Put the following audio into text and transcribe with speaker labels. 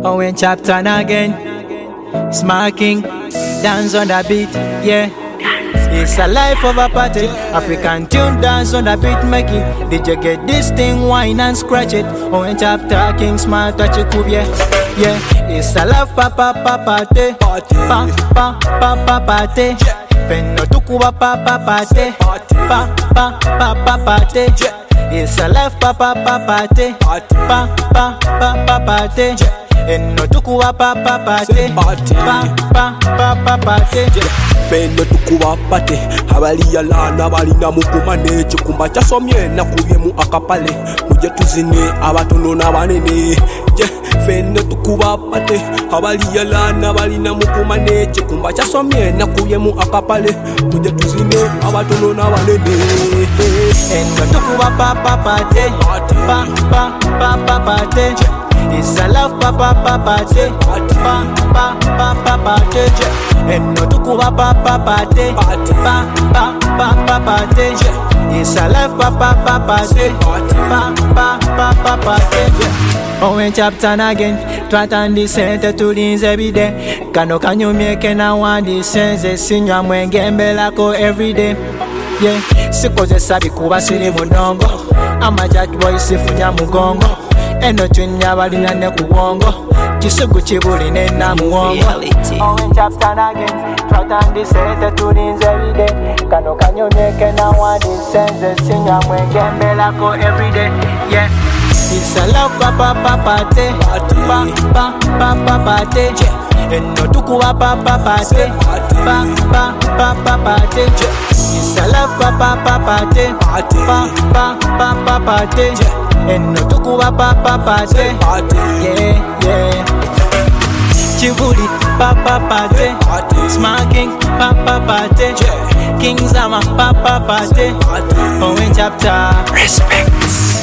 Speaker 1: Owen chapter again. Smarking, dance on the beat, yeah. It's a life of a party. African tune, dance on the beat, make it. DJ get this thing, whine and scratch it. Owen chapter, king smart, touch it, cool, yeah. Yeah, it's a life, papa, party. Pa, pa, pa, party. Penno tukuba, papa, party. Pa, party. It's a life, papa, party. Pa, party. Eno tukuwa papa pate pa pate
Speaker 2: Feno tukuwa pate Habali ya lana balina mukumane Chikumba chasomye na kubye mu akapale Muje tuzine abatono na banene Feno tukuwa pate Habali ya lana balina mukumane Chikumba chasomye na kubye mu akapale Muje tuzine abatono na banene
Speaker 1: Eno tukuwa papa pate pa pate It's a love papa party, pa party. Eno tukuba papa party, pa party. It's a love papa party, pa party. Owen chapter again, twatandi sente tulinze every day. Kano kanyumye na wandi sense sinywa mwenge lako every day. Yeah, sikoze sabi kuba siri munongo. Ama jack boy sifunya mugongo. Eno tunya balina ne kubongo Kisugu chibuli nena muongo Owen chapter again Twatandi sente tulinze everyday Kano kanyomyeke na wadi sense sinya mwenge lako everyday Yeah It's a love papa party Pa party Eno tukuwa papa party Pa party It's a love papa party Pa party Eno tukuwa papa party Yeah Chibuli papa party Smarking papa party King Zama papa party Owen chapter
Speaker 2: Respect